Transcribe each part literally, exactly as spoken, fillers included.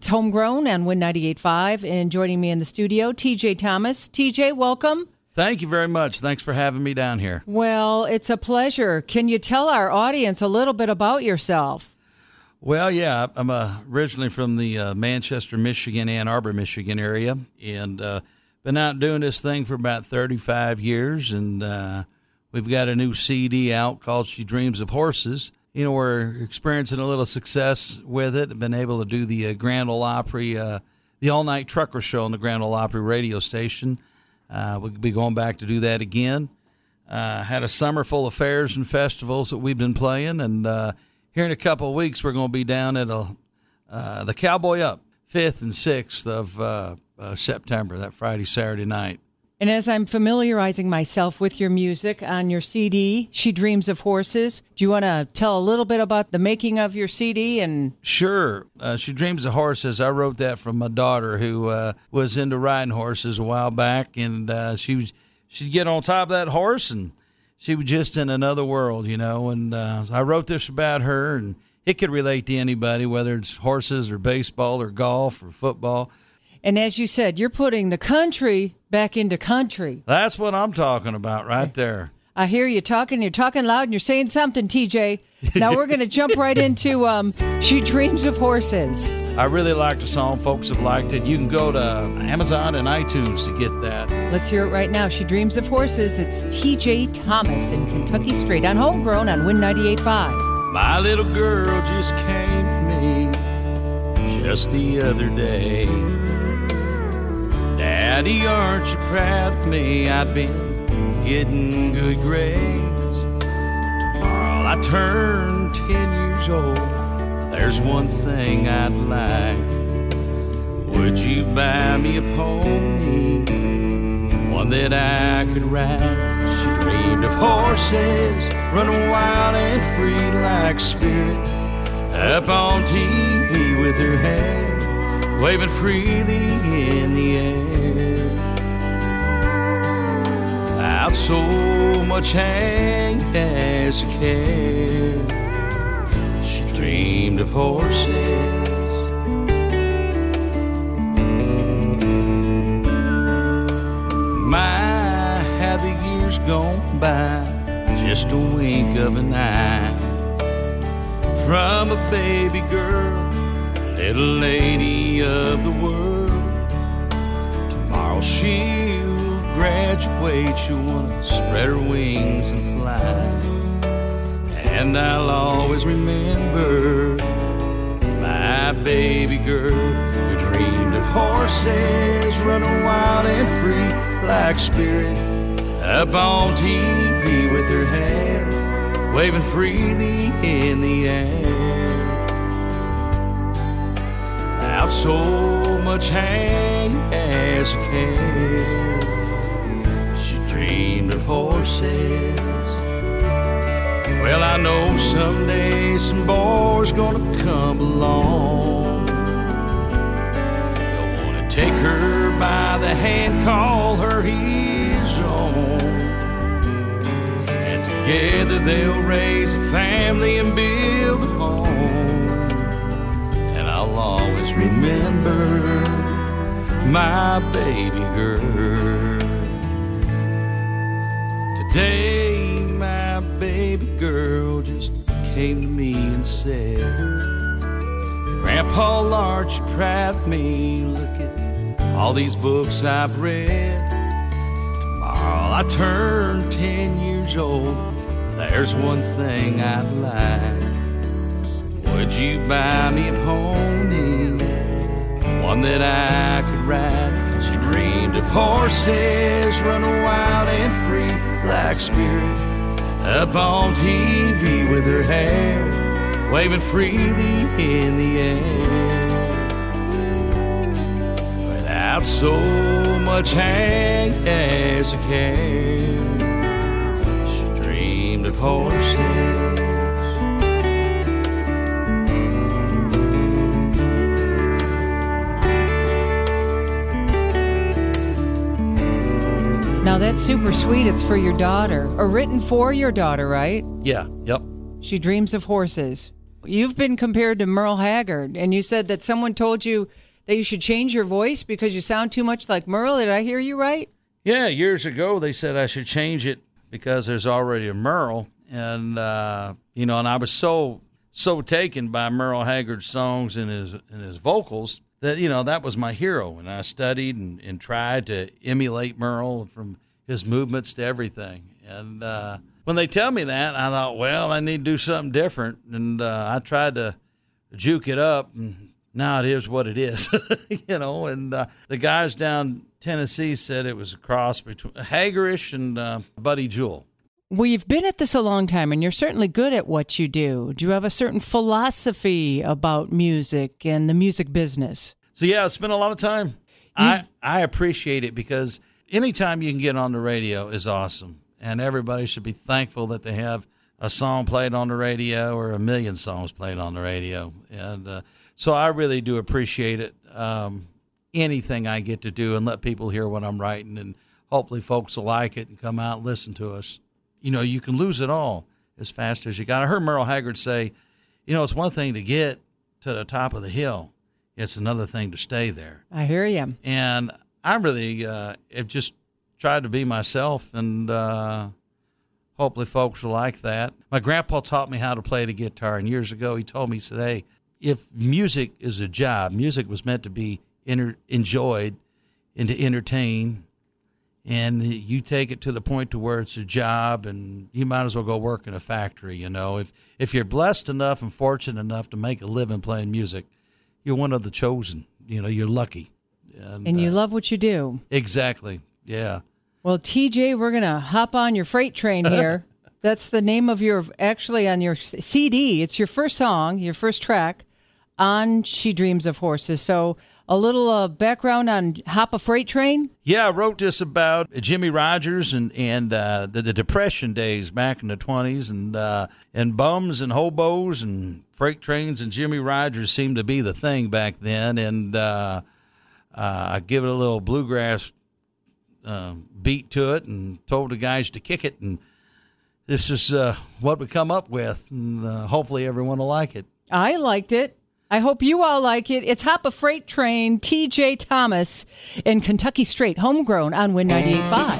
It's Homegrown on Win ninety-eight point five, and joining me in the studio, T J Thomas. T J, welcome. Thank you very much. Thanks for having me down here. Well, it's a pleasure. Can you tell our audience a little bit about yourself? Well, yeah, I'm uh, originally from the uh, Manchester, Michigan, Ann Arbor, Michigan area, and uh, been out doing this thing for about thirty-five years, and uh, we've got a new C D out called She Dreams of Horses. You know, we're experiencing a little success with it. I've been able to do the uh, Grand Ole Opry, uh, the all-night trucker show on the Grand Ole Opry radio station. Uh, we'll be going back to do that again. Uh, had a summer full of fairs and festivals that we've been playing, and uh, here in a couple of weeks we're going to be down at a, uh, the Cowboy Up, fifth and sixth of uh, uh, September, that Friday, Saturday night. And as I'm familiarizing myself with your music on your C D, She Dreams of Horses, do you want to tell a little bit about the making of your C D? And Sure. Uh, She Dreams of Horses, I wrote that from my daughter who uh, was into riding horses a while back, and uh, she was, she'd get on top of that horse, and she was just in another world, you know, and uh, I wrote this about her, and it could relate to anybody, whether it's horses or baseball or golf or football. And as you said, you're putting the country back into country. That's what I'm talking about right there. I hear you talking. You're talking loud, and you're saying something, T J. Now we're going to jump right into um, She Dreams of Horses. I really liked the song. Folks have liked it. You can go to Amazon and iTunes to get that. Let's hear it right now. She Dreams of Horses. It's T J Thomas in Kentucky Straight on Homegrown on Win ninety-eight point five. My little girl just came to me just the other day. Daddy, aren't you proud of me? I've been getting good grades. Tomorrow I turn ten years old. There's one thing I'd like. Would you buy me a pony? One that I could ride. She dreamed of horses, running wild and free like Spirit. Up on T V with her hair waving freely in the air. Without so much hang as a care, she dreamed of horses. My, how the years gone by, just a wink of an eye. From a baby girl, little lady of the world. Tomorrow she'll graduate, she'll wanna spread her wings and fly. And I'll always remember my baby girl who dreamed of horses, running wild and free like Spirit. Up on T V with her hair waving freely in the air. Without so much hang as a care, she dreamed of horses. Well, I know someday some boy's gonna come along. He'll wanna take her by the hand, call her his own. And together they'll raise a family and build a home. And I'll always remember my baby girl. Today my baby girl just came to me and said, Grandpa, aren't you proud of me? Look at all these books I've read. Tomorrow I turn ten years old. There's one thing I'd like. Would you buy me a pony? One that I could ride. She dreamed of horses, running wild and free like Spirit. Up on T V with her hair waving freely in the air. Without so much hang as a care, she dreamed of horses. Now that's super sweet. It's for your daughter, or written for your daughter, right? Yeah, yep. She Dreams of Horses. You've been compared to Merle Haggard, and you said that someone told you that you should change your voice because you sound too much like Merle. Did I hear you right? Yeah, years ago they said I should change it because there's already a Merle. And, uh, you know, and I was so so taken by Merle Haggard's songs and his and his vocals that, you know, that was my hero. And I studied and, and tried to emulate Merle from his movements to everything. And uh, when they tell me that, I thought, well, I need to do something different. And uh, I tried to juke it up, and now it is what it is, you know. And uh, the guys down Tennessee said it was a cross between Haggarish and uh, Buddy Jewell. Well, you've been at this a long time, and you're certainly good at what you do. Do you have a certain philosophy about music and the music business? So, yeah, I spent a lot of time. I, I appreciate it because anytime you can get on the radio is awesome, and everybody should be thankful that they have a song played on the radio or a million songs played on the radio. And uh, so I really do appreciate it, um, anything I get to do and let people hear what I'm writing, and hopefully folks will like it and come out and listen to us. You know, you can lose it all as fast as you got. I heard Merle Haggard say, you know, it's one thing to get to the top of the hill. It's another thing to stay there. I hear you. And I really uh, have just tried to be myself, and uh, hopefully folks will like that. My grandpa taught me how to play the guitar, and years ago he told me, he said, hey, if music is a job, music was meant to be inter- enjoyed and to entertain, and you take it to the point to where it's a job, and you might as well go work in a factory, you know. If if you're blessed enough and fortunate enough to make a living playing music, you're one of the chosen. You know, you're lucky. And, and you uh, love what you do. Exactly, yeah. Well, T J, we're going to hop on your freight train here. That's the name of your, actually on your C D. It's your first song, your first track on She Dreams of Horses. So a little uh, background on Hop a Freight Train? Yeah, I wrote this about Jimmie Rodgers and, and uh, the, the Depression days back in the twenties, and uh, and bums and hobos and freight trains and Jimmie Rodgers seemed to be the thing back then. And uh, uh, I give it a little bluegrass uh, beat to it and told the guys to kick it. And this is uh, what we come up with, and uh, hopefully everyone will like it. I liked it. I hope you all like it. It's Hop a Freight Train, T J Thomas, and Kentucky Straight, homegrown on Win ninety-eight point five.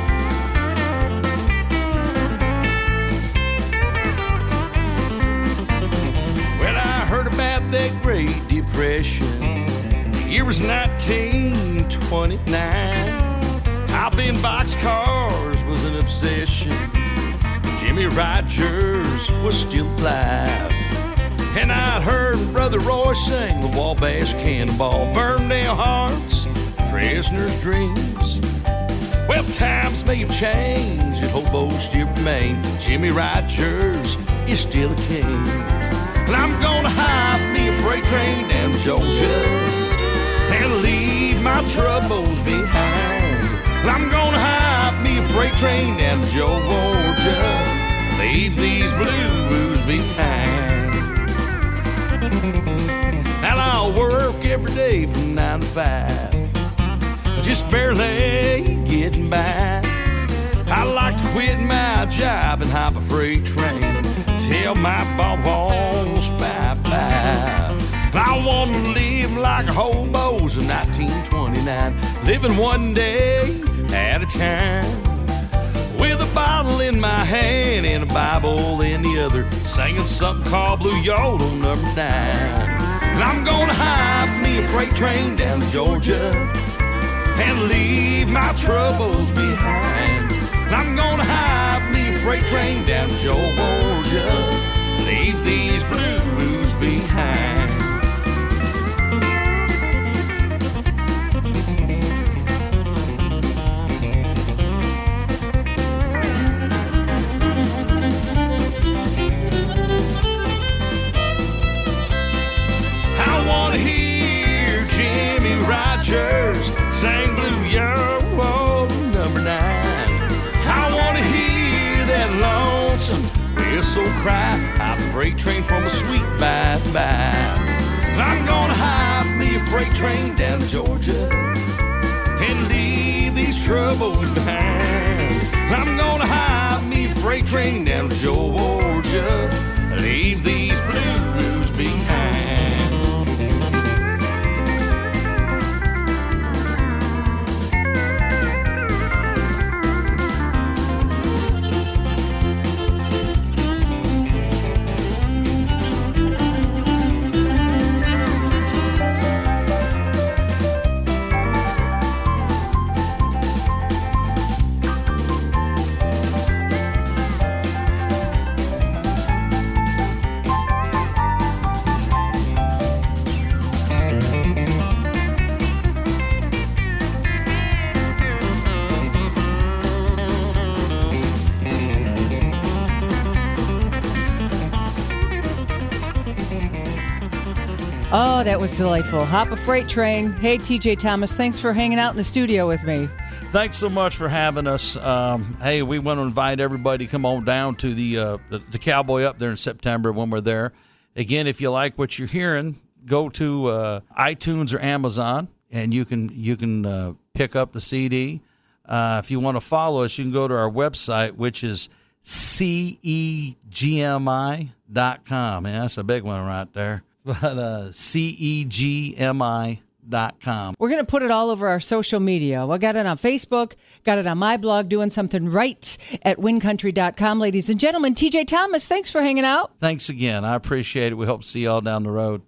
Well, I heard about that Great Depression. The year was nineteen twenty-nine. Hopping boxcars was an obsession. Jimmie Rodgers was still alive. And I'd heard Brother Roy sing the Wabash Cannonball, Ferndale Hearts, Prisoner's Dreams. Well, times may have changed, and hobos still remain. Jimmie Rodgers is still a king. And I'm gonna hop me a freight train down to Georgia and leave my troubles behind. And I'm gonna hop me a freight train down to Georgia, leave these blues behind. And I'll work every day from nine to five, just barely getting by. I like to quit my job and hop a freight train, tell my boss bye-bye. I want to live like a hobos in nineteen twenty-nine, living one day at a time. With a bottle in my hand and a Bible in the other, singing something called Blue Yodel number nine. And I'm gonna hop me a freight train down to Georgia and leave my troubles behind. And I'm gonna hop me a freight train down to Georgia, leave these blues behind. Sang Blue Yodel number nine. I want to hear that lonesome whistle cry. Hop a freight train from a sweet bye-bye. I'm gonna hop me a freight train down to Georgia and leave these troubles behind. I'm gonna hop me a freight train down to Georgia, leave these blues Oh, that was delightful. Hop a freight train. Hey, T J Thomas, thanks for hanging out in the studio with me. Thanks so much for having us. Um, hey, we want to invite everybody to come on down to the, uh, the the Cowboy up there in September when we're there. Again, if you like what you're hearing, go to uh, iTunes or Amazon, and you can you can uh, pick up the C D. Uh, if you want to follow us, you can go to our website, which is C E G M I dot com. Man, that's a big one right there. But uh, C E G M I dot com. We're going to put it all over our social media. I got it on Facebook, got it on my blog, Doing Something Right at win country dot com. Ladies and gentlemen, T J Thomas, thanks for hanging out. Thanks again. I appreciate it. We hope to see you all down the road.